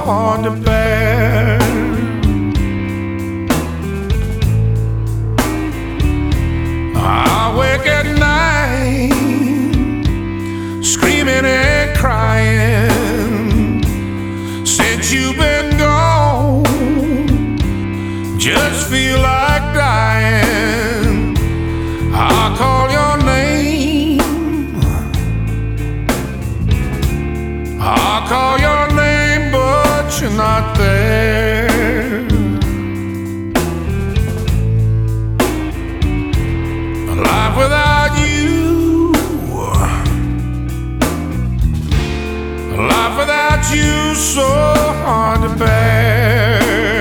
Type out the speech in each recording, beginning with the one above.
hard to bear. I wake at night screaming and crying since you've been gone. Just feel like dying. I call your name. I call your name, but you're not there. Life without you, life without you, so hard to bear.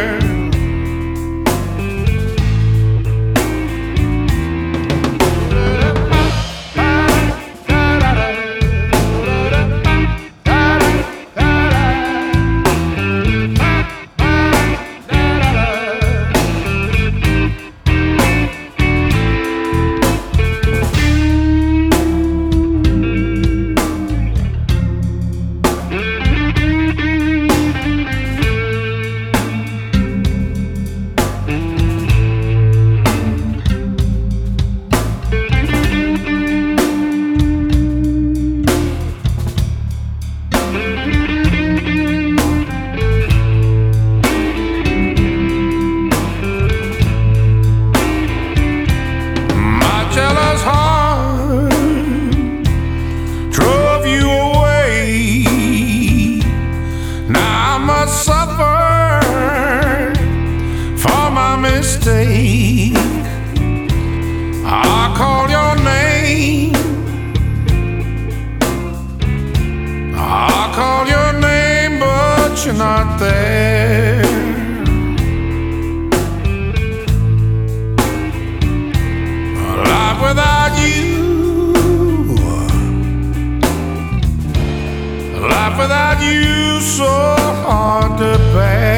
Jealous heart drove you away. Now I must suffer for my mistake. I call your name. I call your name, but you're not there. Without you, life without you, so hard to bear.